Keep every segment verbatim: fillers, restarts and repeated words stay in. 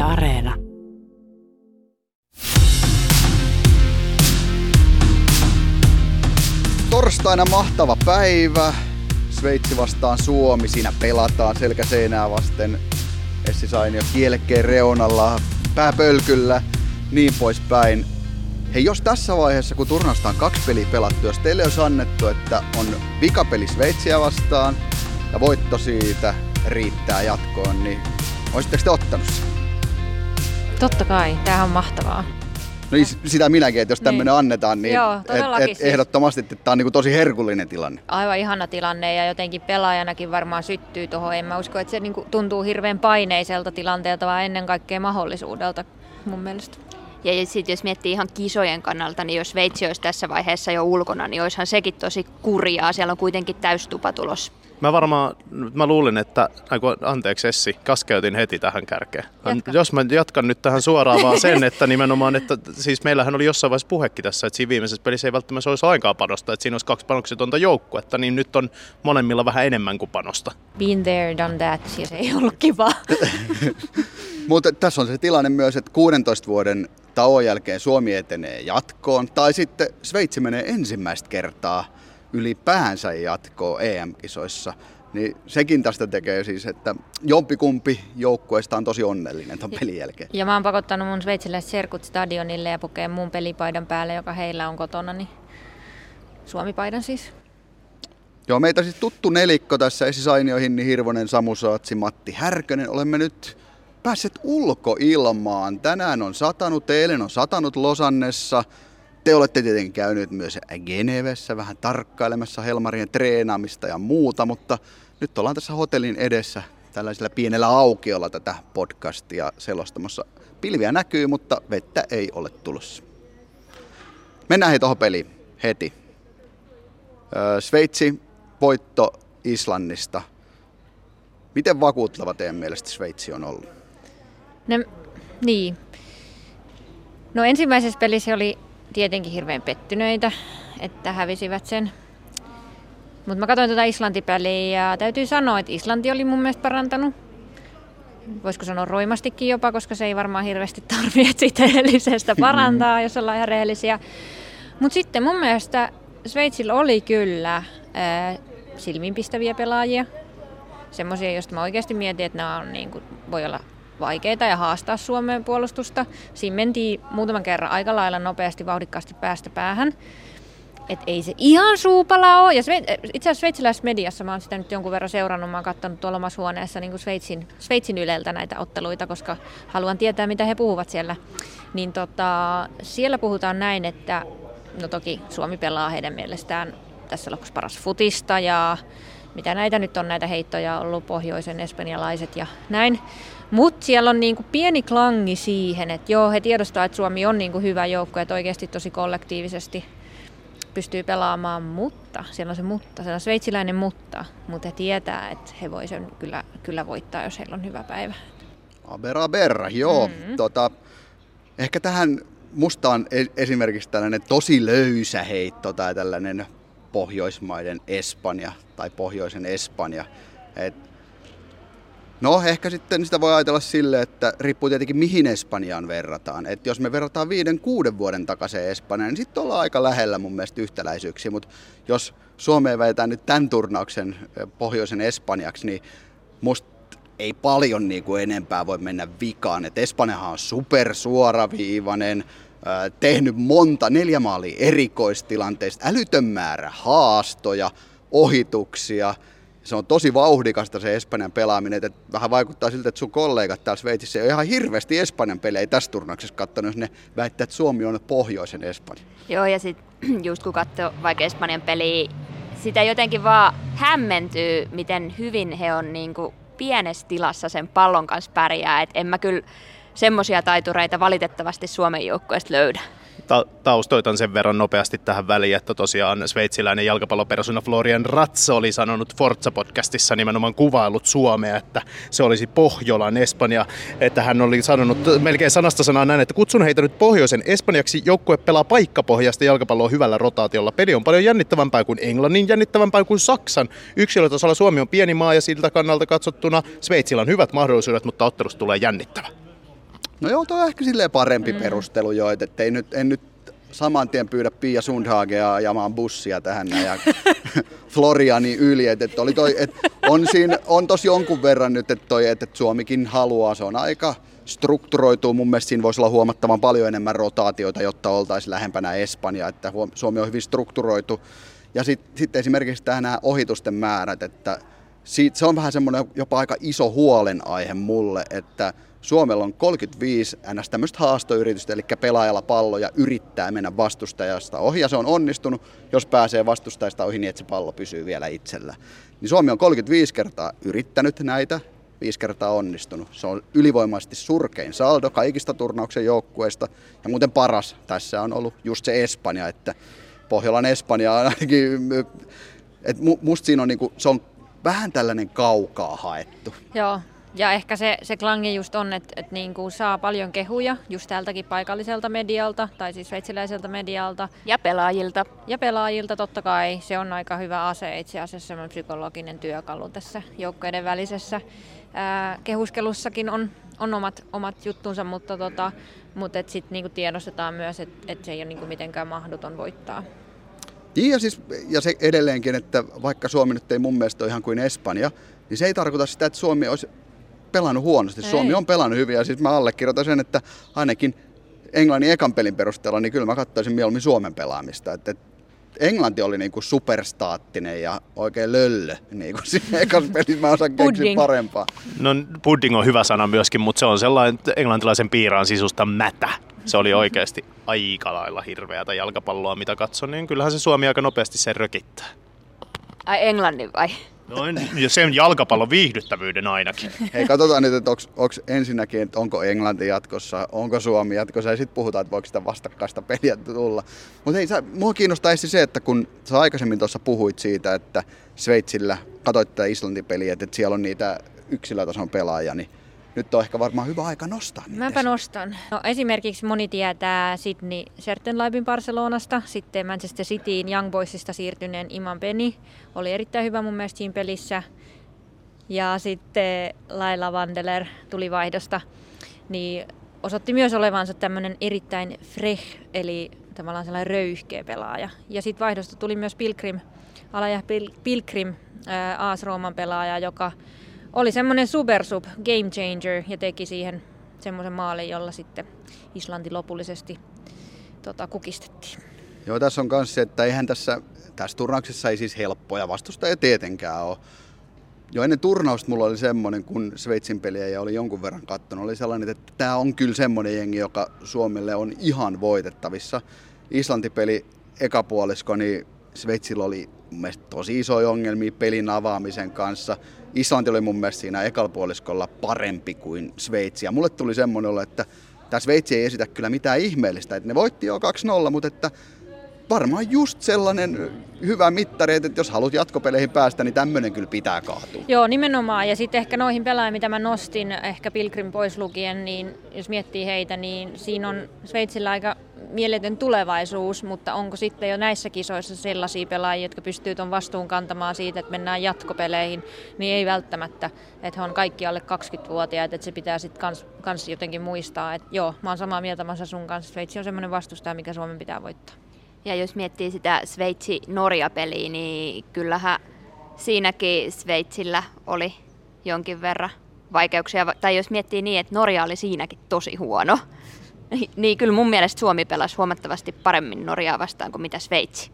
Areena. Torstaina mahtava päivä. Sveitsi vastaan Suomi. Siinä pelataan selkä seinää vasten. Essi Sainio kielekkeen reunalla, pääpölkyllä, niin poispäin. Hei, jos tässä vaiheessa, kun turnausta on kaksi peliä pelattu, jos teille olisi annettu, että on vikapeli Sveitsiä vastaan ja voitto siitä riittää jatkoon, niin olisitteko te ottanut sen? Totta kai, tämähän on mahtavaa. No sitä minäkin, että jos tämmöinen niin annetaan, niin Joo, et, et siis. ehdottomasti, että tämä on niin tosi herkullinen tilanne. Aivan ihana tilanne ja jotenkin pelaajanakin varmaan syttyy tuohon. En mä usko, että se niin tuntuu hirveän paineiselta tilanteelta, vaan ennen kaikkea mahdollisuudelta mun mielestä. Ja sitten jos miettii ihan kisojen kannalta, niin jos Sveitsi olisi tässä vaiheessa jo ulkona, niin olisihan sekin tosi kurjaa. Siellä on kuitenkin täystupa tulos. Mä varmaan, mä luulin, että, anteeksi Essi, kaskeutin heti tähän kärkeen. Jatka. Jos mä jatkan nyt tähän suoraan vaan sen, että nimenomaan, että siis meillähän oli jossain vaiheessa puhekin tässä, että siinä viimeisessä pelissä ei välttämättä olisi lainkaan panosta, että siinä olisi kaksi panoksetonta joukkuetta, niin nyt on molemmilla vähän enemmän kuin panosta. Been there, done that, ja se ei ollut kiva. Mutta tässä on se tilanne myös, että kuudentoista vuoden tauon jälkeen Suomi etenee jatkoon, tai sitten Sveitsi menee ensimmäistä kertaa ylipäänsä jatkoon E M-kisoissa. Niin sekin tästä tekee siis, että jompikumpi joukkueesta on tosi onnellinen ton pelin jälkeen. Ja mä oon pakottanut mun sveitsiläiset serkut stadionille ja pukee mun pelipaidan päälle, joka heillä on kotona, niin Suomi-paidan siis. Joo, meitä siis tuttu nelikko tässä, Essi Sainio, Hinni Hirvonen, Samu Saatsi, Matti Härkönen. Olemme nyt päässeet ulkoilmaan. Tänään on satanut, eilen on satanut Losannessa. Te olette tietenkin käyneet myös Genevessä vähän tarkkailemassa Helmarien treenaamista ja muuta, mutta nyt ollaan tässä hotellin edessä tällaisella pienellä aukiolla tätä podcastia selostamassa. Pilviä näkyy, mutta vettä ei ole tulossa. Mennään hei tuohon peliin heti. Öö, Sveitsi voitto Islannista. Miten vakuuttava teidän mielestä Sveitsi on ollut? No, niin. No ensimmäisessä pelissä oli tietenkin hirveän pettyneitä, että hävisivät sen. Mutta mä katsoin tuota Islanti-peliä ja täytyy sanoa, että Islanti oli mun mielestä parantanut. Voisiko sanoa roimastikin jopa, koska se ei varmaan hirveästi tarvitse siitä edellisestä parantaa, jos ollaan ihan rehellisiä. Mutta sitten mun mielestä Sveitsillä oli kyllä ää, silmiinpistäviä pelaajia. Semmoisia, joista mä oikeasti mietin, että nämä on, niin kuin, voi olla vaikeita ja haastaa Suomen puolustusta. Siinä mentiin muutaman kerran aika lailla nopeasti, vauhdikkaasti päästä päähän. Et ei se ihan suupala ole. Ja itse asiassa sveitsiläisessä mediassa mä oon sitä nyt jonkun verran seurannut. Mä oon katsonut tuolla omassa huoneessa niin kuin Sveitsin, Sveitsin Yleltä näitä otteluita, koska haluan tietää, mitä he puhuvat siellä. Niin tota, siellä puhutaan näin, että no toki Suomi pelaa heidän mielestään tässä lopussa paras futista ja mitä näitä nyt on, näitä heittoja ollut pohjoisen espanjalaiset ja näin. Mutta siellä on niinku pieni klangi siihen, että joo, he tiedostaa, että Suomi on niinku hyvä joukko, että oikeasti tosi kollektiivisesti pystyy pelaamaan, mutta siellä on se mutta, se on sveitsiläinen mutta, mutta he tietää, että he voi sen kyllä, kyllä voittaa, jos heillä on hyvä päivä. Aber, aber, joo. Mm-hmm. Tota, ehkä tähän musta on esimerkiksi tällainen tosi löysä heitto tai tällainen Pohjoismaiden Espanja tai pohjoisen Espanja. Et no ehkä sitten sitä voi ajatella silleen, että riippuu tietenkin mihin Espanjaan verrataan. Et jos me verrataan viiden, kuuden vuoden takaisin Espanjaan, niin sitten ollaan aika lähellä mun mielestä yhtäläisyyksiä. Mutta jos Suomeen väitään nyt tämän turnauksen pohjoisen Espanjaksi, niin musta ei paljon niin kuin enempää voi mennä vikaan. Et Espanjahan on supersuoraviivainen, tehnyt monta neljä maalia erikoistilanteista, älytön määrä haastoja, ohituksia. Se on tosi vauhdikasta se Espanjan pelaaminen, että vähän vaikuttaa siltä, että sun kollegat täällä Sveitsissä ei ole ihan hirveästi Espanjan pelejä tässä turnauksessa katsonut, jos ne väittää, että Suomi on pohjoisen Espanja. Joo, ja sitten just kun katsoo vaikka Espanjan peliä, sitä jotenkin vaan hämmentyy, miten hyvin he on niinku pienessä tilassa sen pallon kanssa pärjää. Et en mä kyllä semmoisia taitureita valitettavasti Suomen joukkueesta löydä. Ta- taustoitan sen verran nopeasti tähän väliin, että tosiaan sveitsiläinen jalkapallopersona Florian Ratso oli sanonut Forza-podcastissa nimenomaan kuvaillut Suomea, että se olisi Pohjolan Espanja, että hän oli sanonut melkein sanasta sanaa näin, että kutsun heitä nyt pohjoisen Espanjaksi, joukkue pelaa paikkapohjaista jalkapalloa hyvällä rotaatiolla. Peli on paljon jännittävämpää kuin Englannin, jännittävämpää kuin Saksan. Yksilötasolla Suomi on pieni maa ja siltä kannalta katsottuna Sveitsillä on hyvät mahdollisuudet, mutta ottelusta tulee jännittävä. No joo, toi on ehkä silleen parempi Mm. perustelu jo, että ei nyt, en nyt saman tien pyydä Pia Sundhagea ajamaan bussia tähän näin ja Floriani yli, että oli toi, et on siinä, on tossa jonkun verran nyt, että toi, että Suomikin haluaa, se on aika strukturoituu, mun mielestä siinä voisi olla huomattavan paljon enemmän rotaatioita, jotta oltaisiin lähempänä Espanjaa, että Suomi on hyvin strukturoitu. Ja sitten sit esimerkiksi nämä ohitusten määrät, että siitä, se on vähän semmoinen jopa aika iso huolenaihe mulle, että Suomella on kolmekymmentäviisi ns. Tämmöistä haastoyritystä, eli pelaajalla palloja yrittää mennä vastustajasta ohi, ja se on onnistunut, jos pääsee vastustajasta ohi niin, että se pallo pysyy vielä itsellä. Niin Suomi on kolmekymmentäviisi kertaa yrittänyt näitä, viisi kertaa onnistunut. Se on ylivoimaisesti surkein saldo kaikista turnauksen joukkueista, ja muuten paras tässä on ollut just se Espanja, että Pohjolan Espanja on ainakin, että musta siinä on, niinku, se on vähän tällainen kaukaa haettu. Joo. Ja ehkä se, se klangi just on, että, että niin kuin saa paljon kehuja just tältäkin paikalliselta medialta, tai siis sveitsiläiseltä medialta. Ja pelaajilta. Ja pelaajilta totta kai. Se on aika hyvä ase, itse asiassa semmoinen psykologinen työkalu tässä joukkoiden välisessä ää, kehuskelussakin on, on omat, omat juttunsa, mutta, tota, mutta sitten niinku tiedostetaan myös, että et se ei ole niinku mitenkään mahdoton voittaa. Ja, siis, ja se edelleenkin, että vaikka Suomi nyt ei mun mielestä ole ihan kuin Espanja, niin se ei tarkoita sitä, että Suomi olisi pelannut huonosti. Ei. Suomi on pelannut hyvin, ja siis mä allekirjoitan sen, että ainakin Englannin ekan pelin perusteella, niin kyllä mä katsoisin mieluummin Suomen pelaamista. Että, että Englanti oli niinku superstaattinen ja oikein löllö. Niinku siinä ekassa pelissä mä osaan keksiä parempaa. No pudding on hyvä sana myöskin, mutta se on sellainen englantilaisen piiraan sisusta mätä. Se oli oikeasti aika lailla hirveätä jalkapalloa, mitä katson, niin kyllähän se Suomi aika nopeasti sen rökittää. Ai Englannin vai? No ja sen jalkapallon viihdyttävyyden ainakin. Hei, katsotaan nyt, että onko ensinnäkin, että onko Englanti jatkossa, onko Suomi jatkossa, ja sitten puhutaan, että voiko sitä vastakkaista peliä tulla. Mutta hei, mua kiinnostaa se, että kun sä aikaisemmin tuossa puhuit siitä, että Sveitsillä, katsoit tätä Islanti-peliä, että siellä on niitä yksilötason pelaajia, niin nyt on ehkä varmaan hyvä aika nostaa niitä. Mäpä nostan. No, esimerkiksi moni tietää Sydney Sertenlaibin Barcelonasta, sitten Manchester Cityin Young Boysista siirtyneen Iman Penny oli erittäin hyvä mun mielestä siinä pelissä. Ja sitten Laila Vandeler tuli vaihdosta, niin osoitti myös olevansa tämmöinen erittäin frech, eli tavallaan sellainen röyhkeä pelaaja. Ja sitten vaihdosta tuli myös Pilgrim, Alaja Pilgrim, ää, A S Rooman pelaaja, joka oli semmoinen supersub, game changer, ja teki siihen semmoisen maalin, jolla sitten Islanti lopullisesti tota, kukistettiin. Joo, tässä on myös se, että eihän tässä, tässä turnauksessa ei siis helppoja vastustajia tietenkään ole. Jo ennen turnausta mulla oli semmoinen, kun Sveitsin peliä ja oli jonkun verran katsonut, oli sellainen, että tämä on kyllä semmoinen jengi, joka Suomelle on ihan voitettavissa. Islanti-peli ekapuolisko, niin Sveitsillä oli mun mielestä tosi isoja ongelmia pelin avaamisen kanssa. Islanti oli mun mielestä siinä ekalla parempi kuin Sveitsi. Ja mulle tuli semmoinen olo, että tämä Sveitsi ei esitä kyllä mitään ihmeellistä. Että ne voitti jo kaksi nolla, mutta että varmaan just sellainen hyvä mittari, että jos haluat jatkopeleihin päästä, niin tämmöinen kyllä pitää kaatua. Joo, nimenomaan. Ja sitten ehkä noihin pelaajiin, mitä mä nostin, ehkä Pilgrim pois lukien, niin jos miettii heitä, niin siinä on Sveitsillä aika mieletön tulevaisuus, mutta onko sitten jo näissä kisoissa sellaisia pelaajia, jotka pystyy tuon vastuun kantamaan siitä, että mennään jatkopeleihin, niin ei välttämättä, että he on kaikki alle kaksikymmentävuotiaat, että se pitää sitten kans, kans jotenkin muistaa, että joo, mä oon samaa mieltä Masa sun kanssa, Sveitsi on semmoinen vastustaja, mikä Suomen pitää voittaa. Ja jos miettii sitä Sveitsi-Norja-peliä, niin kyllähän siinäkin Sveitsillä oli jonkin verran vaikeuksia. Tai jos miettii niin, että Norja oli siinäkin tosi huono, niin kyllä mun mielestä Suomi pelasi huomattavasti paremmin Norjaa vastaan kuin mitä Sveitsi.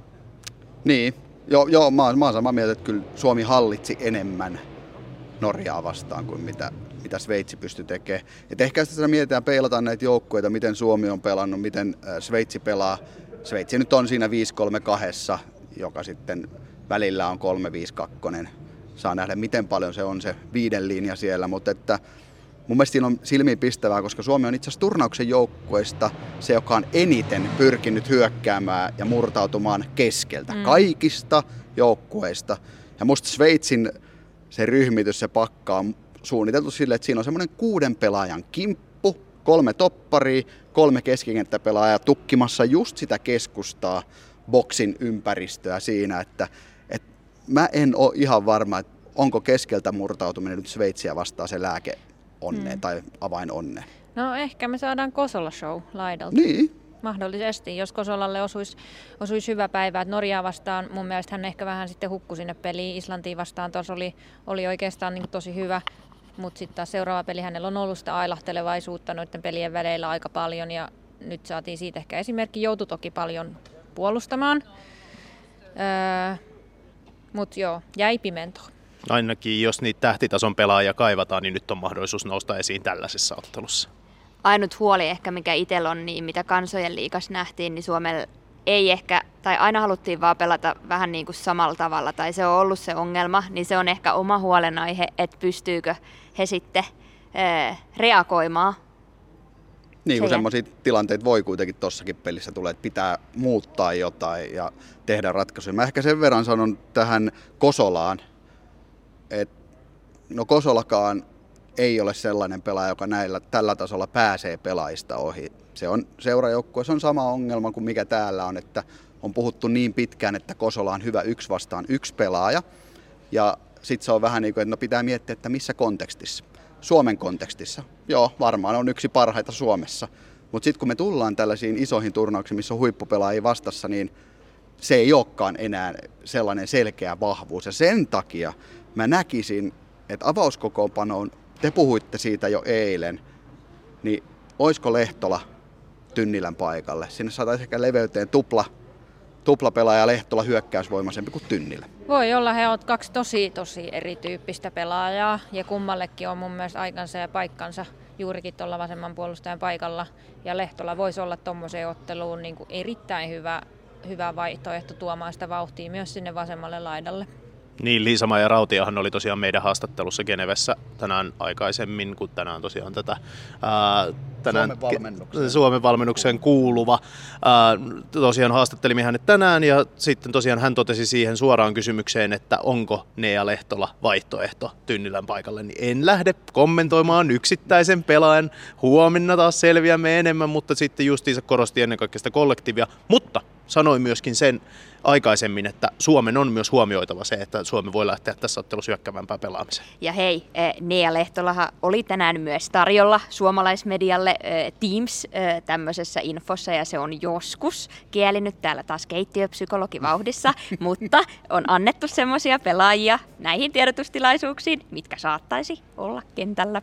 Niin, joo, joo mä, oon, mä oon samaa mieltä, että kyllä Suomi hallitsi enemmän Norjaa vastaan kuin mitä, mitä Sveitsi pystyi tekemään. Et ehkä sitä mietitään, peilataan näitä joukkueita, miten Suomi on pelannut, miten Sveitsi pelaa. Sveitsi nyt on siinä viisi kolme kaksi, joka sitten välillä on kolme viisi kaksi. Saa nähdä, miten paljon se on se viiden linja siellä, mutta että mun mielestä siinä on silmiin pistävää, koska Suomi on itse asiassa turnauksen joukkueista se, joka on eniten pyrkinyt hyökkäämään ja murtautumaan keskeltä. Mm. Kaikista joukkueista. Ja musta Sveitsin se ryhmitys, se pakka on suunniteltu sille, että siinä on semmoinen kuuden pelaajan kimppu, kolme topparia, kolme keskikenttäpelaajaa tukkimassa just sitä keskustaa, boksin ympäristöä siinä, että, että mä en ole ihan varma, että onko keskeltä murtautuminen nyt Sveitsiä vastaan se lääke onneen mm. tai avain onneen. No ehkä me saadaan Kosola show laidalta. Niin. Mahdollisesti, jos Kosolalle osuisi, osuisi hyvä päivä. Et Norjaa vastaan mun mielestä hän ehkä vähän sitten hukkui sinne peliin. Islantiin vastaan tuossa oli, oli oikeastaan niin tosi hyvä. Mutta sitten taas seuraava peli hänellä on ollut sitä ailahtelevaisuutta noiden pelien väleillä aika paljon. Ja nyt saatiin siitä ehkä esimerkki. Joutui toki paljon puolustamaan. Öö, Mutta joo, jäi pimentoon. Ainakin jos niitä tähtitason pelaajia kaivataan, niin nyt on mahdollisuus nousta esiin tällaisessa ottelussa. Ainut huoli ehkä, mikä itsellä on, niin mitä kansojen liigassa nähtiin, niin Suomella ei ehkä, tai aina haluttiin vaan pelata vähän niin kuin samalla tavalla, tai se on ollut se ongelma, niin se on ehkä oma huolenaihe, että pystyykö he sitten ää, reagoimaan. Niin kuin semmoisia tilanteita voi kuitenkin tossakin pelissä tulee, että pitää muuttaa jotain ja tehdä ratkaisuja. Mä ehkä sen verran sanon tähän Kosolaan, että no Kosolakaan ei ole sellainen pelaaja, joka näillä, tällä tasolla pääsee pelaajista ohi. Se on seurajoukkue, se on sama ongelma kuin mikä täällä on, että on puhuttu niin pitkään, että Kosola on hyvä yksi vastaan yksi pelaaja. Ja sitten se on vähän niin kuin, että no pitää miettiä, että missä kontekstissa. Suomen kontekstissa, joo, varmaan on yksi parhaita Suomessa. Mutta sitten kun me tullaan tällaisiin isoihin turnauksiin, missä on huippupelaajia vastassa, niin se ei olekaan enää sellainen selkeä vahvuus. Ja sen takia mä näkisin, että avauskokoonpanoon, te puhuitte siitä jo eilen, niin oisko Lehtola Tynnilän paikalle? Sinne saataisiin ehkä leveyteen tupla, tupla pelaaja Lehtola hyökkäysvoimaisempi kuin Tynnilä. Voi olla, he ovat kaksi tosi tosi erityyppistä pelaajaa ja kummallekin on mun mielestä aikansa ja paikkansa juurikin tuolla vasemman puolustajan paikalla. Ja Lehtola voisi olla tuommoiseen otteluun niin kuin erittäin hyvä, hyvä vaihtoehto tuomaan sitä vauhtia myös sinne vasemmalle laidalle. Niin, Liisa-Maija Rautiahan oli tosiaan meidän haastattelussa Genevessä tänään aikaisemmin, kun tänään tosiaan tätä ää, tänään, Suomen valmennukseen. Suomen valmennukseen kuuluva. Ää, tosiaan haastattelimme hänet tänään ja sitten tosiaan hän totesi siihen suoraan kysymykseen, että onko Nea Lehtola vaihtoehto Tynnilän paikalle. Niin en lähde kommentoimaan yksittäisen pelaajan. Huomenna taas selviämme enemmän, mutta sitten justiinsa korosti ennen kaikkea sitä kollektiivia. Mutta sanoin myöskin sen aikaisemmin, että Suomen on myös huomioitava se, että Suomi voi lähteä tässä ottelussa hyökkäävämpään pelaamiseen. Ja hei, Nea Lehtolahan oli tänään myös tarjolla suomalaismedialle Teams tämmöisessä infossa, ja se on joskus kielinyt täällä taas keittiöpsykologivauhdissa, mutta on annettu semmoisia pelaajia näihin tiedotustilaisuuksiin, mitkä saattaisi olla kentällä.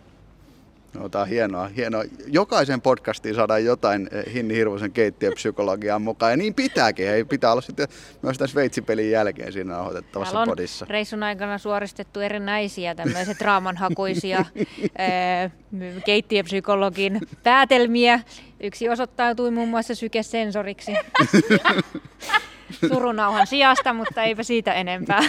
No, tämä on hienoa, hienoa. Jokaisen podcastiin saadaan jotain Hinni Hirvosen keittiöpsykologiaa mukaan, ja niin pitääkin. Ei pitää olla sitten myös tässä Sveitsi-pelin jälkeen siinä nauhoitettavassa on podissa. Reissun aikana suoristettu erinäisiä tämmöisiä draamanhakuisia keittiöpsykologin päätelmiä. Yksi osoittautui muun muassa sykesensoriksi surunauhan sijasta, mutta eipä siitä enempää.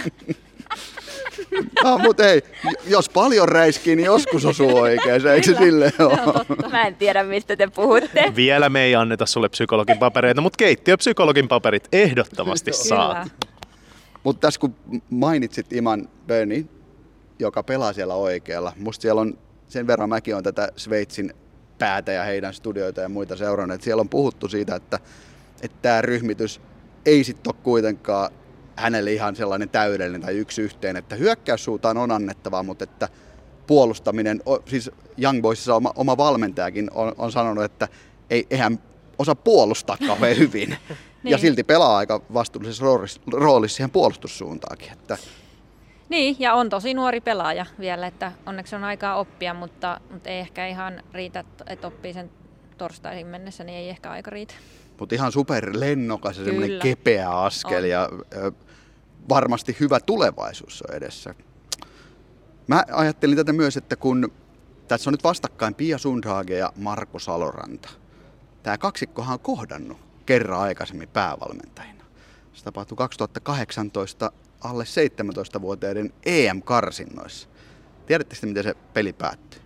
No, mutta ei, jos paljon räiskii, niin joskus osuu oikein, eikö se silleen ole? Mä en tiedä, mistä te puhutte. Vielä me ei anneta sulle psykologin papereita, mutta keittiöpsykologin paperit ehdottomasti saat. Mutta tässä kun mainitsit Iman Böni, joka pelaa siellä oikealla, musta siellä on, sen verran mäkin on tätä Sveitsin päätä ja heidän studioita ja muita seurannut, että siellä on puhuttu siitä, että että tämä ryhmitys ei sitten ole kuitenkaan hänelle ihan sellainen täydellinen tai yksi yhteen, että hyökkäyssuuntaan on annettavaa, mutta että puolustaminen, siis Young Boysissa oma, oma valmentajakin on, on sanonut, että ei, eihän osaa puolustaa kauhean hyvin. Niin. Ja silti pelaa aika vastuullisessa roolissa siihen puolustussuuntaakin. Että niin, ja on tosi nuori pelaaja vielä, että onneksi on aikaa oppia, mutta, mutta ei ehkä ihan riitä, että oppii sen torstaihin mennessä, niin ei ehkä aika riitä. Mutta ihan superlennokas ja semmoinen kepeä askel on. Ja ö, varmasti hyvä tulevaisuus on edessä. Mä ajattelin tätä myös, että kun tässä on nyt vastakkain Pia Sundhage ja Marko Saloranta. Tämä kaksikkohan on kohdannut kerran aikaisemmin päävalmentajina. Se tapahtui kaksituhattakahdeksantoista alle seitsemäntoistavuotiaiden E M-karsinnoissa. Tiedättekö, miten se peli päättyi?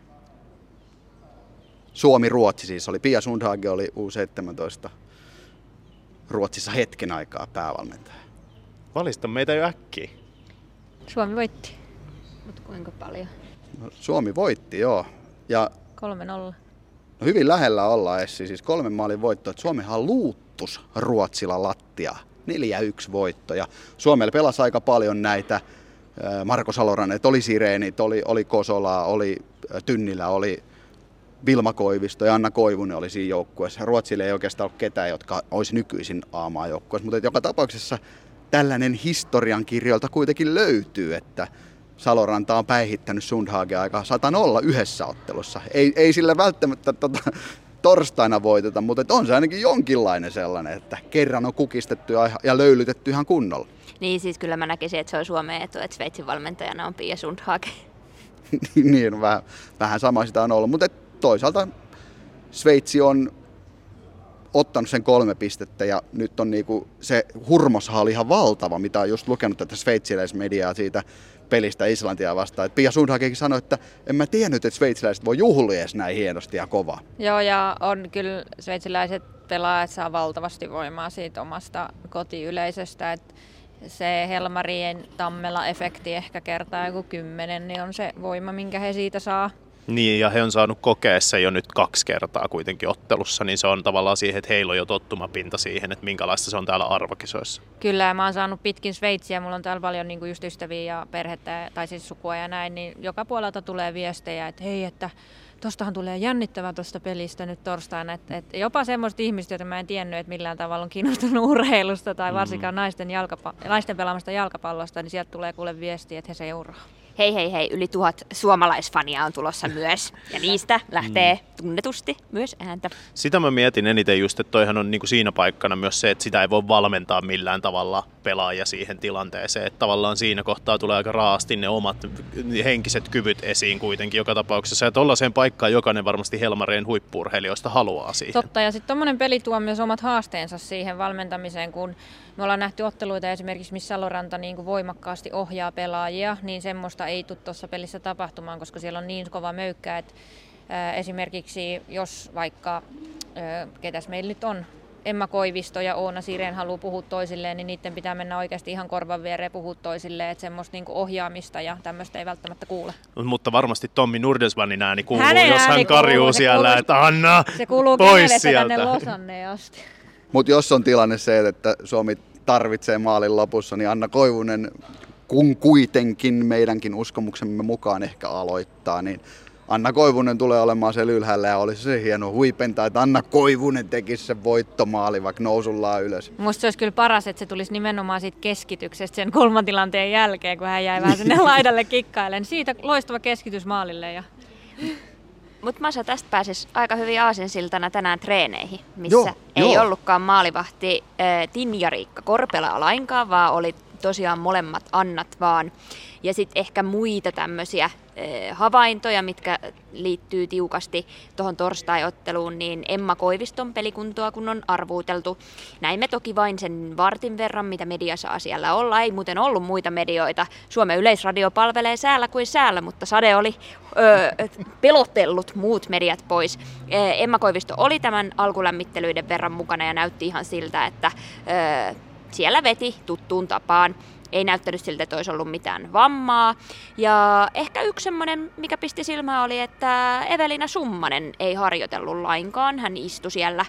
Suomi-Ruotsi siis oli. Pia Sundhage oli U seitsemäntoista Ruotsissa hetken aikaa päävalmentaja. Valista meitä jo äkkiä. Suomi voitti. Mutta kuinka paljon? No, Suomi voitti, joo. Ja kolme nolla. No, hyvin lähellä ollaan, Essi. Siis kolmen maalin voitto. Suomihan luuttus Ruotsilla lattiaa. neljä yksi voitto. Ja Suomella pelasi aika paljon näitä Marko Saloranne, oli Sireenit, oli, oli Kosolaa, oli Tynnilä, oli Vilma Koivisto ja Anna Koivunen oli siinä joukkueessa. Ruotsille ei oikeastaan ole ketään, jotka olisi nykyisin A-maajoukkueessa, mutta joka tapauksessa tällainen historiankirjoilta kuitenkin löytyy, että Saloranta on päihittänyt Sundhagen aika sata nolla yhdessä ottelussa. Ei, ei sillä välttämättä tota, torstaina voiteta, mutta on se ainakin jonkinlainen sellainen, että kerran on kukistettu ja, ja löylytetty ihan kunnolla. Niin siis kyllä mä näkisin, että se on Suomen etu, että Sveitsin valmentajana on Pia Sundhagen. Niin, vähän, vähän sama sitä on ollut, mutta toisaalta Sveitsi on ottanut sen kolme pistettä ja nyt on niinku se hurmoshan oli ihan valtava, mitä on just lukenut tätä sveitsiläismediaa siitä pelistä Islantia vastaan. Et Pia Sundhagenkin sanoi, että en mä tiennyt, että sveitsiläiset voi juhlia edes näin hienosti ja kovaa. Joo, ja on kyllä sveitsiläiset pelaajat saa valtavasti voimaa siitä omasta kotiyleisöstä, että se Helmarien Tammela-efekti ehkä kertaa joku kymmenen, niin on se voima, minkä he siitä saa. Niin, ja he on saanut kokea se jo nyt kaksi kertaa kuitenkin ottelussa, niin se on tavallaan siihen, että heillä on jo tottumapinta siihen, että minkälaista se on täällä arvokisoissa. Kyllä, ja mä oon saanut pitkin Sveitsiä, mulla on täällä paljon niin kuin just ystäviä ja perhettä, tai siis sukua ja näin, niin joka puolelta tulee viestejä, että hei, että tostahan tulee jännittävä tuosta pelistä nyt torstaina, että, että jopa semmoista ihmistä, joita mä en tiennyt, että millään tavalla on kiinnostunut urheilusta tai varsinkaan naisten, jalkapa- naisten pelaamasta jalkapallosta, niin sieltä tulee kuule viestiä, että he seuraa. Hei hei hei, yli tuhat suomalaisfania on tulossa myös, ja niistä lähtee tunnetusti myös ääntä. Sitä mä mietin eniten just, että toihan on niinku siinä paikkana myös se, että sitä ei voi valmentaa millään tavalla pelaajia siihen tilanteeseen. Että tavallaan siinä kohtaa tulee aika raasti ne omat henkiset kyvyt esiin kuitenkin joka tapauksessa. Ja tollaiseen paikkaan jokainen varmasti Helmarien huippu-urheilijoista haluaa siihen. Totta, ja sitten tommonen peli tuo myös omat haasteensa siihen valmentamiseen, kun me ollaan nähty otteluita esimerkiksi, missä Saloranta niin kuin voimakkaasti ohjaa pelaajia, niin semmoista ei tule tuossa pelissä tapahtumaan, koska siellä on niin kova möykkä, että ää, esimerkiksi jos vaikka, ää, ketäs meillä nyt on, Emma Koivisto ja Oona Sirén haluaa puhua toisilleen, niin niiden pitää mennä oikeasti ihan korvan viereen puhua toisilleen, että semmoista niin kuin ohjaamista ja tämmöistä ei välttämättä kuule. Mutta varmasti Tommi Nordensvanin ääni kuuluu, Hänen jos hän ääni karjuu kuuluu, siellä, kuuluu, että Anna se kuuluu pois sieltä tänne sieltä. Losanneen asti. Mutta jos on tilanne se, että Suomi tarvitsee maalin lopussa, niin Anna Koivunen, kun kuitenkin meidänkin uskomuksemme mukaan ehkä aloittaa, niin Anna Koivunen tulee olemaan siellä ylhäällä ja olisi se hieno huipenta, että Anna Koivunen tekisi sen voittomaali vaikka nousullaan ylös. Musta se olisi kyllä paras, että se tulisi nimenomaan siitä keskityksestä sen kolmantilanteen jälkeen, kun hän jäi vähän sinne laidalle kikkailemaan. Siitä loistava keskitys maalille. Ja... Mutta Masa, tästä pääsisi aika hyvin aasinsiltana tänään treeneihin, missä Joo, ei joo. ollutkaan maalivahti äh, Tinja-Riikka Korpela lainkaan, vaan oli tosiaan molemmat Annat vaan. Ja sitten ehkä muita tämmöisiä äh, havaintoja, mitkä liittyy tiukasti tuohon torstai-otteluun, niin Emma Koiviston pelikuntoa, kun on arvuuteltu. Näimme toki vain sen vartin verran, mitä media saa siellä olla. Ei muuten ollut muita medioita. Suomen Yleisradio palvelee säällä kuin säällä, mutta Sade oli öö, pelotellut muut mediat pois. Emma Koivisto oli tämän alkulämmittelyiden verran mukana ja näytti ihan siltä, että öö, siellä veti tuttuun tapaan. Ei näyttänyt siltä, että olisi ollut mitään vammaa. Ja ehkä yksi semmoinen, mikä pisti silmään, oli, että Evelina Summanen ei harjoitellut lainkaan. Hän istui siellä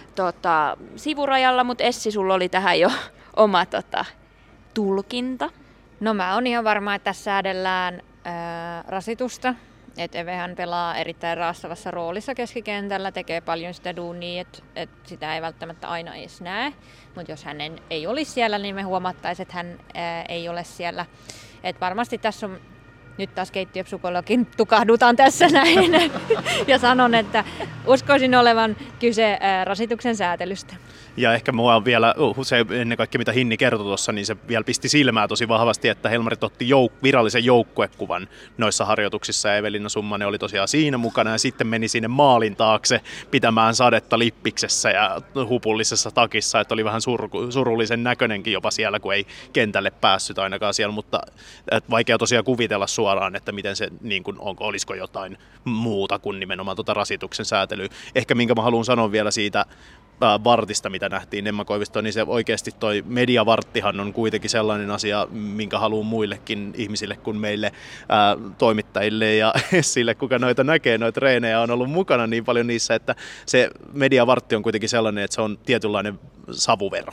tota, sivurajalla, mutta Essi, sulla oli tähän jo oma tota, tulkinta. No mä oon ihan varma, että tässä säädellään ää, rasitusta. Et Evehän pelaa erittäin raastavassa roolissa keskikentällä, tekee paljon sitä duunia, että et sitä ei välttämättä aina edes näe. Mutta jos hän ei olisi siellä, niin me huomattaisiin, että hän ää, ei ole siellä. Et varmasti tässä on, nyt taas keittiöpsykologin tukahdutaan tässä näin ja sanon, että uskoisin olevan kyse ää, rasituksen säätelystä. Ja ehkä mua on vielä, uh, se ennen kaikkea mitä Hinni kertoi tuossa, niin se vielä pisti silmää tosi vahvasti, että Helmarit otti jouk- virallisen joukkuekuvan noissa harjoituksissa ja Evelina Summanen oli tosiaan siinä mukana ja sitten meni sinne maalin taakse pitämään sadetta lippiksessä ja hupullisessa takissa, että oli vähän sur- surullisen näköinenkin jopa siellä, kun ei kentälle päässyt ainakaan siellä, mutta vaikea tosiaan kuvitella suoraan, että miten se, niin kuin, on, olisiko jotain muuta kuin nimenomaan tuota rasituksen säätelyä. Ehkä minkä mä haluan sanoa vielä siitä vartista, mitä nähtiin Emma Koivisto, niin se oikeasti toi mediavarttihan on kuitenkin sellainen asia, minkä haluan muillekin ihmisille kuin meille ää, toimittajille ja sille, kuka noita näkee, noita treenejä on ollut mukana niin paljon niissä, että se mediavartti on kuitenkin sellainen, että se on tietynlainen savuverho,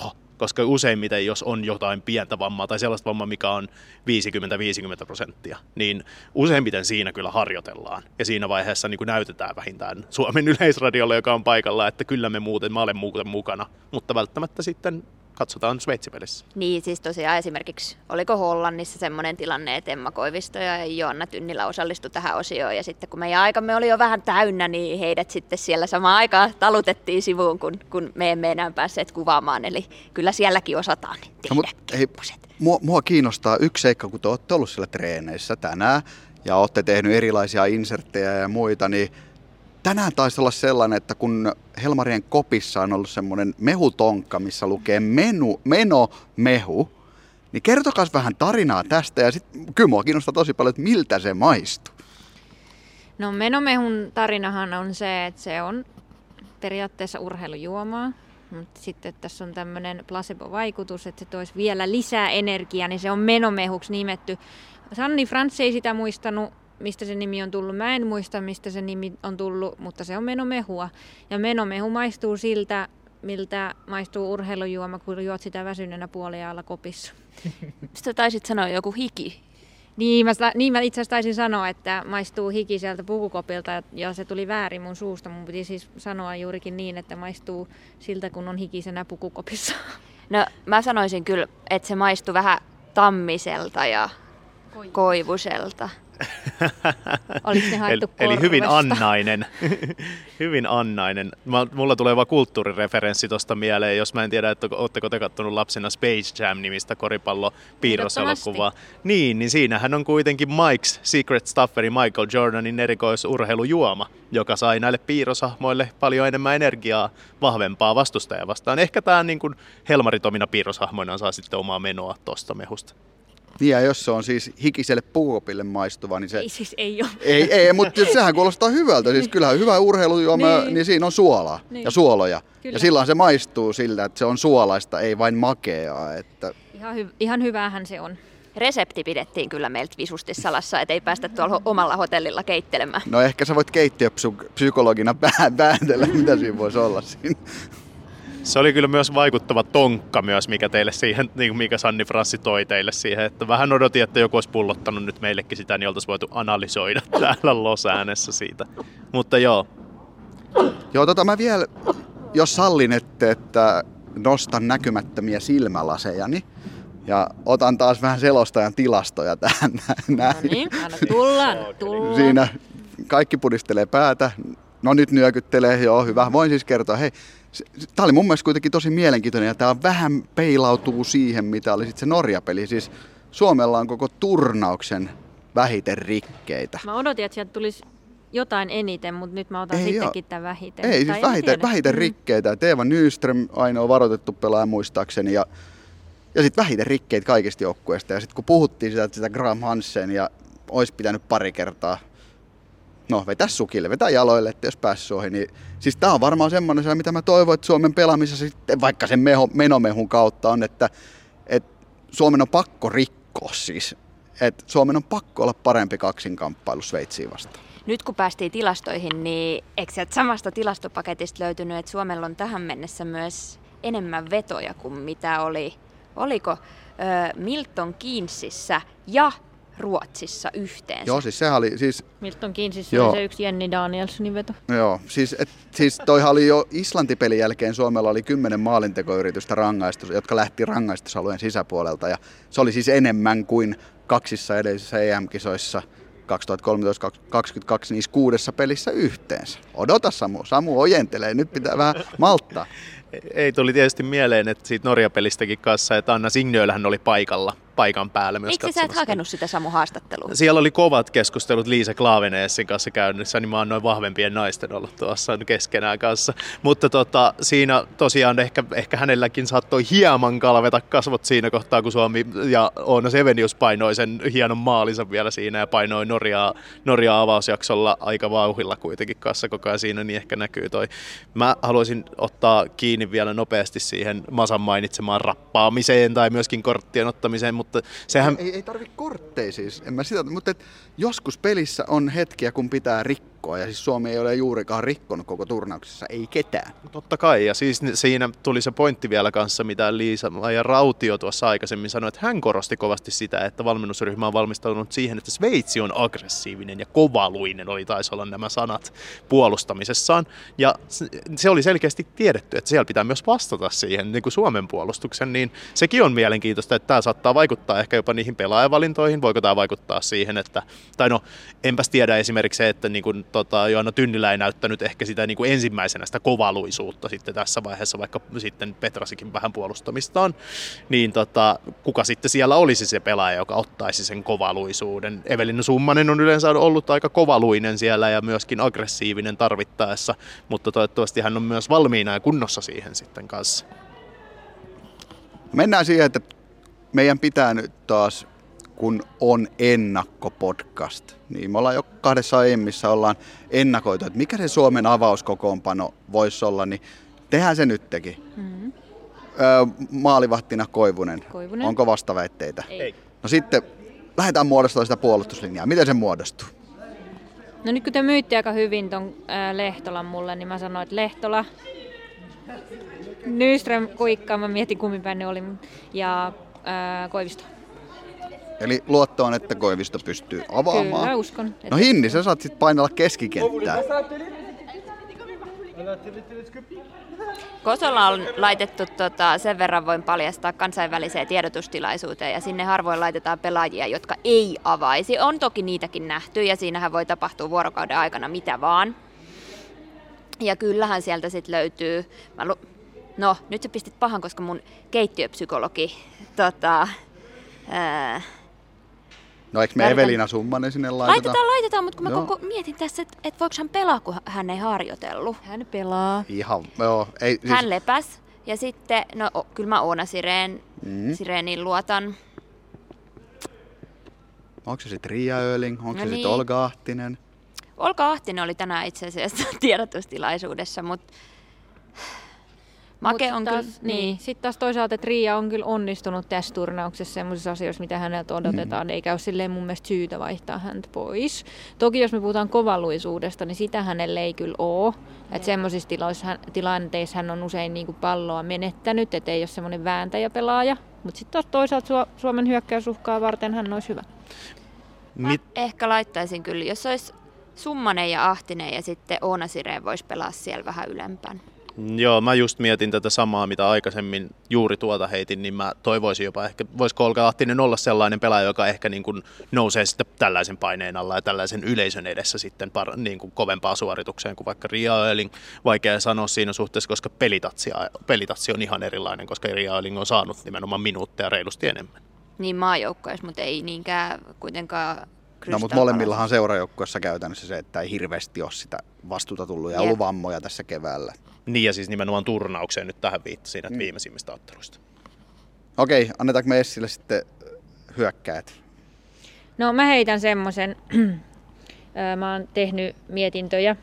koska useimmiten jos on jotain pientä vammaa tai sellaista vammaa, mikä on viisikymmentä viisikymmentä prosenttia, niin useimmiten siinä kyllä harjoitellaan. Ja siinä vaiheessa niin kuin näytetään vähintään Suomen Yleisradiolle, joka on paikalla, että kyllä me muuten, mä olen muuten mukana, mutta välttämättä sitten katsotaan Sveitsi-pelissä. Niin, siis tosiaan esimerkiksi oliko Hollannissa semmoinen tilanne, että Emma Koivisto ja Joanna Tynnilä osallistui tähän osioon, ja sitten kun meidän aikamme oli jo vähän täynnä, niin heidät sitten siellä samaan aikaan talutettiin sivuun, kun, kun me emme enää päässeet kuvaamaan, eli kyllä sielläkin osataan tehdä no, hei, mua, mua kiinnostaa yksi seikka, kun te olette ollut siellä treeneissä tänään, ja olette tehnyt erilaisia inserttejä ja muita, niin tänään taisi olla sellainen, että kun Helmarien kopissa on ollut semmoinen mehutonkka, missä lukee menu, meno mehu, niin kertokaa vähän tarinaa tästä ja sitten kyllä mua kiinnostaa tosi paljon, että miltä se maistuu. No menomehun tarinahan on se, että se on periaatteessa urheilujuomaa, mutta sitten tässä on tämmöinen placebo-vaikutus, että se toisi vielä lisää energiaa, niin se on menomehuksi nimetty. Sanni Frans ei sitä muistanut, mistä se nimi on tullut. Mä en muista, mistä se nimi on tullut, mutta se on menomehua. Ja menomehu maistuu siltä, miltä maistuu urheilujuoma, kun juot sitä väsyneenä puoliajalla kopissa. Sitten taisit sanoa joku hiki. Niin mä, niin mä itse asiassa taisin sanoa, että maistuu hiki sieltä pukukopilta, ja se tuli väärin mun suusta. Mun piti siis sanoa juurikin niin, että maistuu siltä, kun on hikisenä pukukopissa. No mä sanoisin kyllä, että se maistuu vähän tammiselta ja koivuselta. Oliko ne haettu eli, eli hyvin annainen. hyvin annainen. Mä, mulla tulee vaan kulttuurireferenssi tuosta mieleen, jos mä en tiedä, että ootteko te kattonut lapsena Space Jam-nimistä koripallo-piirroselokuvaa. Niin, niin siinähän on kuitenkin Mike's Secret Stufferi Michael Jordanin erikoisurheilujuoma, joka sai näille piirrosahmoille paljon enemmän energiaa, vahvempaa vastustajaa vastaan. Ehkä tää niin kuin Helmarit omina piirroshahmoina saa sitten omaa menoa tosta mehusta. Niin, ja jos se on siis hikiselle pukukopille maistuva, niin se... Ei siis, ei ole. Ei, ei mutta sehän kuulostaa hyvältä. Siis kyllähän hyvä urheilujuoma, niin. niin siinä on suolaa niin. ja suoloja. Kyllä. Ja silloin se maistuu siltä, että se on suolaista, ei vain makeaa. Että... Ihan, hy- ihan hyvähän se on. Resepti pidettiin kyllä meiltä visusti salassa, ettei päästä tuolla omalla hotellilla keittelemään. No ehkä sä voit keittiöpsykologina päätellä, mitä siinä voisi olla siinä. Se oli kyllä myös vaikuttava tonkka myös, mikä teille siihen, niin mikä Sanni Franssi toi teille siihen, että vähän odotin, että joku olisi pullottanut nyt meillekin sitä, niin oltaisiin voitu analysoida täällä Losäänessä siitä. Mutta joo. Joo, tota mä vielä, jos sallin, että, että nostan näkymättömiä silmälasejani ja otan taas vähän selostajan tilastoja tähän näin. No niin, anna tulla, anna tulla. Siinä kaikki pudistelee päätä. No nyt nyökyttelee, joo hyvä. Voin siis kertoa, hei, tämä oli mun mielestä kuitenkin tosi mielenkiintoinen ja tämä vähän peilautuu siihen, mitä oli sitten se Norja-peli. Siis Suomella on koko turnauksen vähiten rikkeitä. Mä odotin, että sieltä tulisi jotain eniten, mutta nyt mä otan Ei sittenkin tämän vähiten. Ei, siis vähiten, vähiten rikkeitä. Teeva Nyström, ainoa varoitettu pelaaja muistaakseni. Ja, ja sitten vähiten rikkeitä kaikista joukkueista. Ja sitten kun puhuttiin sitä, että sitä Graham Hansen ja olisi pitänyt pari kertaa no vetä sukille, vetä jaloille, että jos päässyt ohi. Niin, siis tää on varmaan semmoinen se, mitä mä toivon, että Suomen pelaamisessa sitten, vaikka sen meho, menomehun kautta on, että, että Suomen on pakko rikkoa siis. Että Suomen on pakko olla parempi kaksinkamppailu Sveitsiin vastaan. Nyt kun päästiin tilastoihin, niin eikö sieltä samasta tilastopaketista löytynyt, että Suomella on tähän mennessä myös enemmän vetoja kuin mitä oli, oliko äh, Milton Keynesissä ja Ruotsissa yhteensä. Joo, siis sehän oli siis... Milton Keynesissä oli se yksi Jenni Danielssonin veto. Joo, siis, et, siis toihan oli jo Islanti-pelin jälkeen Suomella oli kymmenen maalintekoyritystä rangaistus, jotka lähti rangaistusalueen sisäpuolelta. Ja se oli siis enemmän kuin kaksissa edellisissä E M-kisoissa kaksituhattakolmetoista kaksikymmentäkaksi niissä kuudessa pelissä yhteensä. Odota Samu, Samu ojentelee, nyt pitää vähän malttaa. Ei, tuli tietysti mieleen, että siitä Norja-pelistäkin kanssa, että Anna Signölähän oli paikalla, paikan päällä myös katsomassa. Miksi sä et hakenut sitä Samu haastattelua? Siellä oli kovat keskustelut Liisa Klaveneessin kanssa käynnissä, niin mä oon noin vahvempien naisten ollut tuossa keskenään kanssa. Mutta tota, siinä tosiaan ehkä, ehkä hänelläkin saattoi hieman kalveta kasvot siinä kohtaa, kun Suomi ja Oona Sevenius painoi sen hienon maalinsa vielä siinä ja painoi Norjaa, Norjaa avausjaksolla aika vauhilla kuitenkin kanssa koko ajan siinä, niin ehkä näkyy toi. Mä haluaisin ottaa kiinni vielä nopeasti siihen Masan mainitsemaan rappaamiseen tai myöskin korttien ottamiseen, mutta sehän... Ei, ei tarvitse kortteja siis, en mä sitä, mutta et joskus pelissä on hetkiä, kun pitää rikkoa. rikkoa. Ja siis Suomi ei ole juurikaan rikkonut koko turnauksessa, ei ketään. Totta kai, ja siis siinä tuli se pointti vielä kanssa, mitä Liisa ja Rautio tuossa aikaisemmin sanoi, että hän korosti kovasti sitä, että valmennusryhmä on valmistautunut siihen, että Sveitsi on aggressiivinen ja kovaluinen, oli taisi olla nämä sanat puolustamisessaan. Ja se oli selkeästi tiedetty, että siellä pitää myös vastata siihen niin kuin Suomen puolustuksen, niin sekin on mielenkiintoista, että tämä saattaa vaikuttaa ehkä jopa niihin pelaajavalintoihin. Voiko tämä vaikuttaa siihen, että, tai no enpäs tiedä esimerkiksi se, että niin kuin, tota, Joanna Tynnilä ei näyttänyt ehkä sitä niin kuin ensimmäisenä sitä kovaluisuutta sitten tässä vaiheessa, vaikka sitten Petrasikin vähän puolustamistaan, niin tota, kuka sitten siellä olisi se pelaaja, joka ottaisi sen kovaluisuuden. Evelina Summanen on yleensä ollut aika kovaluinen siellä ja myöskin aggressiivinen tarvittaessa, mutta toivottavasti hän on myös valmiina ja kunnossa siihen sitten kanssa. Mennään siihen, että meidän pitää nyt taas, kun on ennakkopodcast, niin me ollaan jo kahdessa aiemmissa ollaan ennakoitu, että mikä se Suomen avauskokoonpano voisi olla, niin tehdään se nytkin. Mm-hmm. Öö, maalivahtina Koivunen. Koivunen. Onko vastaväitteitä? Ei. No sitten lähdetään muodostamaan sitä puolustuslinjaa. Miten se muodostuu? No nyt kun te myytte aika hyvin ton ää, Lehtolan mulle, niin mä sanoin, että Lehtola, Nyström kuikkaa, mä mietin kumminpäin ne oli, ja ää, Koivisto. Eli luottoon, että Koivisto pystyy avaamaan. Kyllä, uskon. Että... No Hinni, sä saat sitten painella keskikenttää. Kosola on laitettu tota, sen verran voin paljastaa kansainväliseen tiedotustilaisuuteen ja sinne harvoin laitetaan pelaajia, jotka ei avaisi. On toki niitäkin nähty ja siinähän voi tapahtua vuorokauden aikana mitä vaan. Ja kyllähän sieltä sitten löytyy, mä lu... no nyt sä pistit pahan, koska mun keittiöpsykologi tota, ää... No eikö me Lähdetään... Evelina Summanen sinne laitetaan? Laitetaan, laitetaan, mutta kun mä joo. koko mietin tässä, että et voiko hän pelaa, kun hän ei harjoitellut. Hän pelaa. Ihan, joo. Ei, siis... Hän lepäs ja sitten, no o, kyllä mä Oona Sireen, mm. Sireeniin luotan. Onko se sitten Riia Öling? Onko No se niin. sitten Olga Ahtinen? Olka Ahtinen oli tänään itse asiassa tiedotustilaisuudessa, mutta Make Mut on taas, kyllä... Niin. Sitten taas toisaalta, että Riia on kyllä onnistunut tässä turnauksessa sellaisissa asioissa, mitä häneltä odotetaan, mm. eikä ole silleen mun mielestä syytä vaihtaa häntä pois. Toki jos me puhutaan kovaluisuudesta, niin sitä hänelle ei kyllä ole. Että semmoisissa tilanteissa hän on usein niinku palloa menettänyt, ettei ole semmoinen vääntäjäpelaaja. Mutta sitten taas toisaalta Suomen hyökkäysuhkaa varten hän olisi hyvä. Mit... Ehkä laittaisin kyllä, jos olisi Summanen ja Ahtinen ja sitten Oona Sireen voisi pelaa siellä vähän ylempään. Joo, mä just mietin tätä samaa, mitä aikaisemmin juuri tuota heitin, niin mä toivoisin jopa ehkä, voisiko Olga Ahtinen olla sellainen pelaaja, joka ehkä niin kuin nousee sitten tällaisen paineen alla ja tällaisen yleisön edessä sitten par, niin kuin kovempaa suoritukseen kuin vaikka Riia Öling. Vaikea sanoa siinä suhteessa, koska pelitatsi, pelitatsi on ihan erilainen, koska Riia Öling on saanut nimenomaan minuutteja reilusti enemmän. Niin maajoukkoissa, mutta ei niinkään kuitenkaan... No mutta molemmillahan seurajoukkueessa käytännössä se, että ei hirveästi ole sitä vastuuta tullut ja ollut vammoja tässä keväällä. Niin ja siis nimenomaan turnaukseen nyt tähän viittasin, että mm. viimeisimmistä otteluista. Okei, annetaanko me Essille sitten hyökkäät? No mä heitän semmoisen, mä oon tehnyt mietintöjä,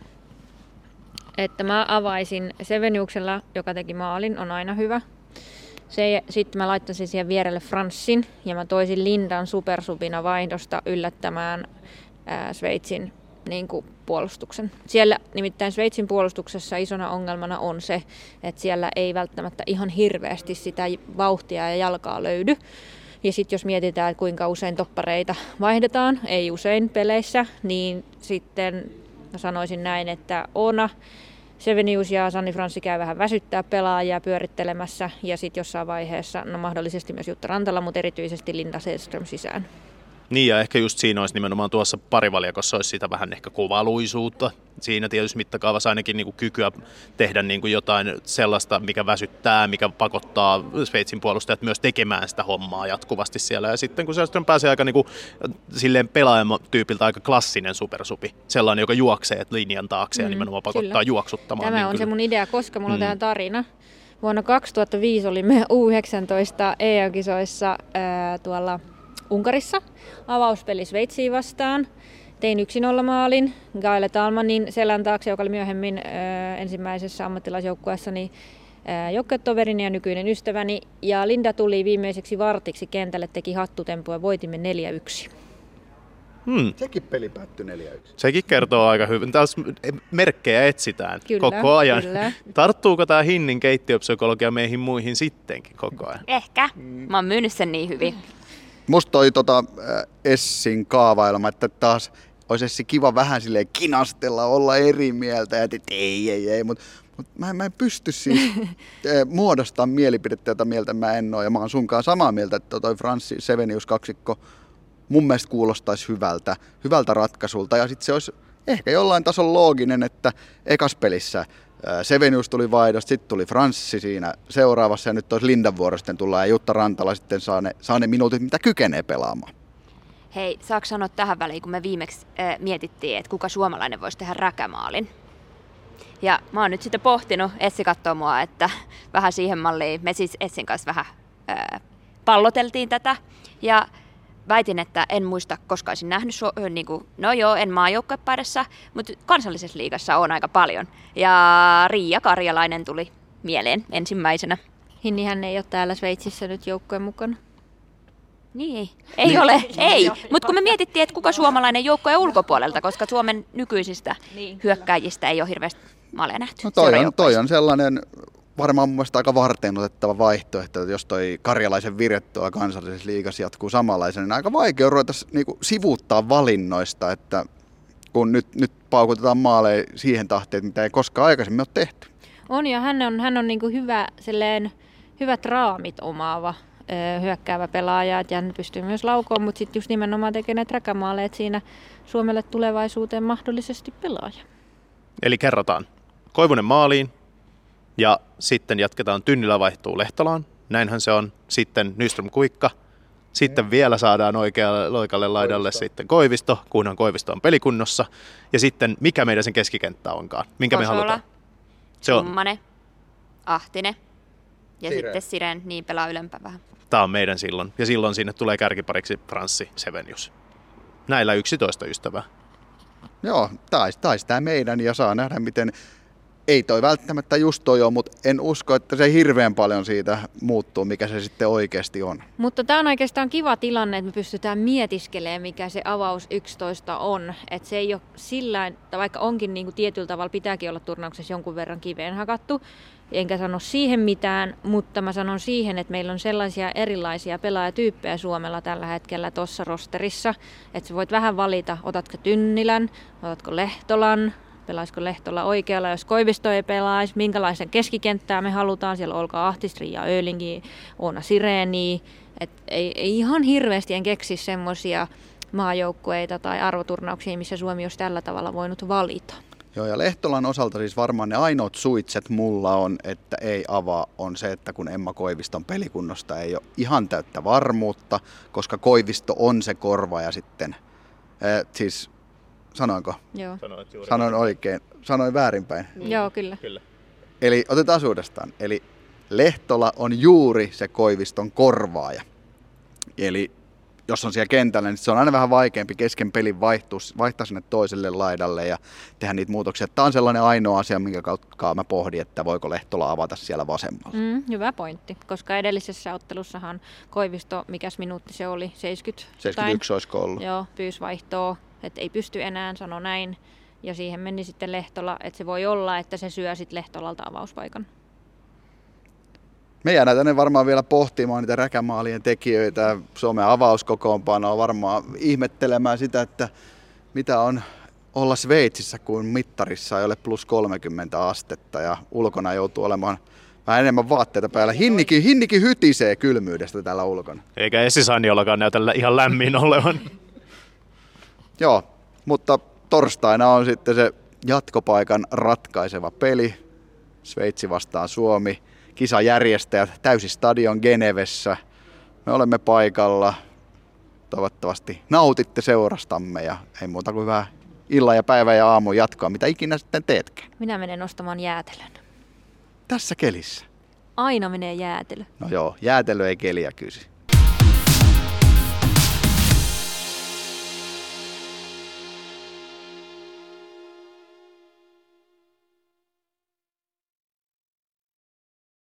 että mä avaisin Seveniuksella, joka teki maalin, on aina hyvä. Se, sitten mä laittaisin siihen vierelle Franssin ja mä toisin Lindan supersupina vaihdosta yllättämään ää, Sveitsin niin kuin puolustuksen. Siellä nimittäin Sveitsin puolustuksessa isona ongelmana on se, että siellä ei välttämättä ihan hirveästi sitä vauhtia ja jalkaa löydy. Ja sitten jos mietitään, että kuinka usein toppareita vaihdetaan, ei usein peleissä, niin sitten mä sanoisin näin, että Oona, Sevenius ja Sanni Franssi käy vähän väsyttää pelaajia pyörittelemässä ja sitten jossain vaiheessa, no mahdollisesti myös Jutta Rantala, mutta erityisesti Linda Sedström sisään. Niin ja ehkä just siinä olisi nimenomaan tuossa parivaljakossa olisi sitä vähän ehkä kovaluisuutta. Siinä tietysti mittakaavassa ainakin niin kuin kykyä tehdä niin kuin jotain sellaista, mikä väsyttää, mikä pakottaa Sveitsin puolustajat myös tekemään sitä hommaa jatkuvasti siellä. Ja sitten kun Sedström pääsee aika niin kuin, silleen pelaajamatyypiltä aika klassinen supersupi, sellainen, joka juoksee linjan taakse mm, ja nimenomaan pakottaa kyllä. juoksuttamaan. Tämä niin on kyllä. se mun idea, koska mulla on mm. tähän tarina. Vuonna kaksituhattaviisi olimme U yhdeksäntoista E U-kisoissa ää, tuolla Unkarissa, avauspeli Sveitsiin vastaan. Tein yksi nolla maalin Gaile Talmanin selän taakse, joka oli myöhemmin ö, ensimmäisessä ammattilaisjoukkueessani joukkuetoverini ja nykyinen ystäväni. Ja Linda tuli viimeiseksi vartiksi kentälle, teki hattutempua ja voitimme neljä yksi. Hmm. Sekin peli päättyi neljä yksi. Sekin kertoo aika hyvin. Taas merkkejä etsitään Kyllä, koko ajan. kyllä. Tarttuuko tämä Hinnin keittiöpsykologia meihin muihin sittenkin koko ajan? Ehkä. Mä oon myynyt sen niin hyvin. Musta toi tota, Essin kaavailma, että taas olisi Essi kiva vähän silleen kinastella, olla eri mieltä ja että ei, ei, ei, mutta mut mä, mä en pysty siis muodostamaan mielipidettä, jota mieltä mä en ole. Ja mä oon sunkaan samaa mieltä, että toi Franssi Sevenius-kaksikko mun mielestä kuulostaisi hyvältä, hyvältä ratkaisulta. Ja sitten se olisi ehkä jollain tason looginen, että ekas pelissä Sevenius tuli vaihdosta, sitten tuli Franssi siinä seuraavassa ja nyt olisi Lindan vuoro sitten tullaan ja Jutta Rantala sitten saa ne, saa ne minuutit, mitä kykenee pelaamaan. Hei, saako sanoa tähän väliin, kun me viimeksi äh, mietittiin, että kuka suomalainen voisi tehdä räkämaalin? Ja mä oon nyt sitten pohtinut, Essi katsoo mua, että vähän siihen malliin, me siis Essin kanssa vähän äh, palloteltiin tätä. Ja väitin, että en muista, koska olisin nähnyt, su- niin kuin, no joo, en maajoukkuepaidassa, mutta kansallisessa liigassa on aika paljon. Ja Riia Karjalainen tuli mieleen ensimmäisenä. Hinnihän ei ole täällä Sveitsissä nyt joukkueen mukana. Niin, ei niin. ole, ei. Mutta kun me mietittiin, että kuka suomalainen joukkue ulkopuolelta, koska Suomen nykyisistä niin, hyökkäjistä ei ole hirveästi maaleja nähty. No toi, on, toi on sellainen varmaan mun mielestä aika varteenotettava vaihtoehto, että jos toi Karjalaisen vire tuolla kansallisessa liigassa jatkuu samanlaisen, niin aika vaikea ruveta niinku sivuuttaa valinnoista, että kun nyt, nyt paukutetaan maaleja siihen tahtiin, mitä ei koskaan aikaisemmin ole tehty. On ja hän on, hän on niinku hyvä, silleen, hyvät raamit omaava ö, hyökkäävä pelaaja, ja hän pystyy myös laukoon, mutta sitten just nimenomaan tekee näitä räkämaaleja, että siinä Suomelle tulevaisuuteen mahdollisesti pelaaja. Eli kerrotaan. Koivunen maaliin. Ja sitten jatketaan, Tynnilä vaihtuu Lehtolaan, näinhän se on. Sitten Nyström Kuikka. Sitten mm. vielä saadaan oikealle oikealle laidalle Koivisto. Sitten Koivisto, kunhan Koivisto on pelikunnossa. Ja sitten mikä meidän sen keskikenttä onkaan, minkä Kosola, me halutaan. Se on Summanen, Ahtinen ja Siren. sitten Siren, niin pelaa ylempää vähän. Tämä on meidän silloin. Ja silloin sinne tulee kärkipariksi Franssi Sevenius. Näillä yksitoista ystävää. Joo, taisi tais tämä meidän ja saa nähdä miten. Ei toi välttämättä just toi ole, mutta en usko, että se hirveän paljon siitä muuttuu, mikä se sitten oikeasti on. Mutta tämä on oikeastaan kiva tilanne, että me pystytään mietiskelemään, mikä se avaus yksitoista on. Että se ei ole sillä, että vaikka onkin niin kuin tietyllä tavalla pitääkin olla turnauksessa jonkun verran kiveen hakattu, enkä sano siihen mitään, mutta mä sanon siihen, että meillä on sellaisia erilaisia pelaajatyyppejä Suomella tällä hetkellä tuossa rosterissa, että sä voit vähän valita, otatko Tynnilän, otatko Lehtolan, pelaisiko Lehtola oikealla, jos Koivisto ei pelaisi, minkälaisen keskikenttää me halutaan, siellä olkaa Ahtistri ja Ölingi, Oona Sireeni, että ei, ei ihan hirveästi en keksi semmoisia maajoukkueita tai arvoturnauksia, missä Suomi olisi tällä tavalla voinut valita. Joo, ja Lehtolan osalta siis varmaan ne ainoat suitset mulla on, että ei avaa, on se, että kun Emma Koiviston pelikunnosta ei ole ihan täyttä varmuutta, koska Koivisto on se korvaaja sitten, eh, siis sanoinko? Joo. Sanoin oikein, sanoin väärinpäin. Niin. Joo, kyllä. kyllä. Eli otetaan uudestaan. Eli Lehtola on juuri se Koiviston korvaaja. Eli jos on siellä kentällä, niin se on aina vähän vaikeampi kesken pelin vaihtua, vaihtaa sinne toiselle laidalle ja tehdä niitä muutoksia. Tämä on sellainen ainoa asia, minkä kautta mä pohdin, että voiko Lehtola avata siellä vasemmalla. Mm, hyvä pointti, koska edellisessä ottelussahan Koivisto, mikäs minuutti se oli, seitsemänkymmentä? seitsemänkymmentäyksi olisiko ollut. Joo, pyysi vaihtoa, että ei pysty enää, sano näin. Ja siihen meni sitten Lehtola, että se voi olla, että se syö sitten Lehtolalta avauspaikan. Me jäädään tänne varmaan vielä pohtimaan niitä räkämaalien tekijöitä, Suomen avauskokoonpanoa, varmaan ihmettelemään sitä, että mitä on olla Sveitsissä, kun mittarissa ei ole plus kolmekymmentä astetta ja ulkona joutuu olemaan vähän enemmän vaatteita päällä. Hinnikin, hinnikin hytisee kylmyydestä täällä ulkona. Eikä Essi Sanniolakaan näytä ihan lämmin olevan. Joo, mutta torstaina on sitten se jatkopaikan ratkaiseva peli. Sveitsi vastaan Suomi. Kisajärjestäjät, täysi stadion Genevessä. Me olemme paikalla. Toivottavasti nautitte seurastamme ja ei muuta kuin hyvää illan ja päivän ja aamun jatkoa, mitä ikinä sitten teetkään. Minä menen ostamaan jäätelön. Tässä kelissä. Aina menee jäätelö. No joo, jäätelö ei keliä kysy.